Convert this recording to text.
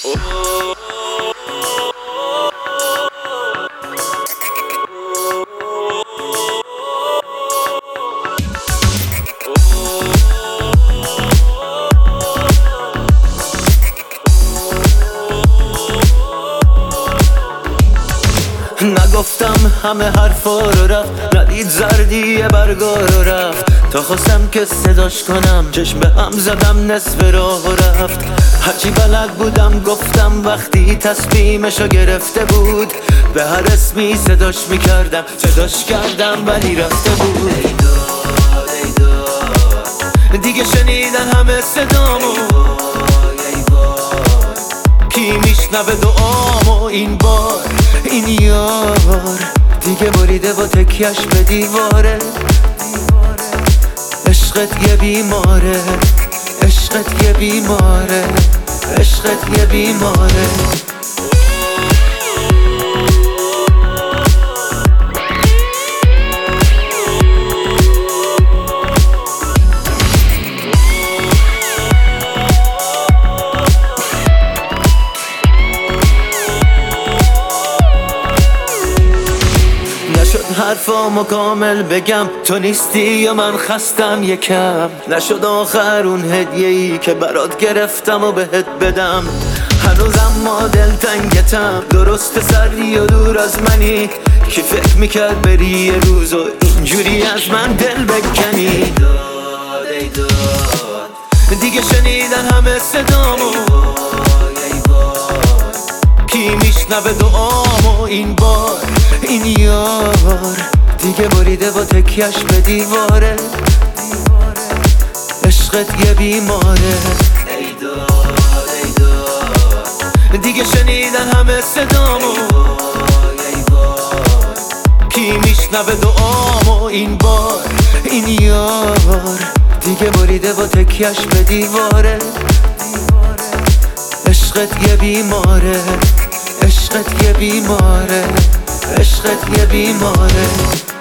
نگفتم همه حرفا رو رفت، ندید زردی برگا رو رفت. تا خواستم که صداش کنم چشم به هم زدم نصف راه رفت. هرچی بلد بودم گفتم وقتی تصمیمشو گرفته بود. به هر اسمی صداش میکردم، صداش کردم ولی رفته بود. ای داد ای داد دیگه شنیدن همه صدامو. ای باد کی میشنوه دعامو این بار. این یار دیگه بریده با تکیش به دیواره. عشقت یه بیماره، عشقت یه بیماره، عشقت یه بیماره. حرفامو کامل بگم تو نیستی یا من خستم یکم. نشد آخر اون هدیه‌ای که برات گرفتم و بهت بدم. هنوزم ما دلتنگتم، درست سردی و دور از منی. کی فکر میکرد بری یه روز و اینجوری از من دل بکنی. ای داد ای داد دیگه شنیدن همه صدامو. ای باد کی میشنوه دعامو این بار. این یار دیگه بریده با تکیش به دیواره. عشقت یه بیماره. ای داد ای داد دیگه شنیدن همه صدامو. ای باد کی میشنوه دعامو این بار. این یار دیگه بریده با تکیش به دیواره. عشقت یه بیماره، عشقت یه بیماره، عشقت یه بیماره.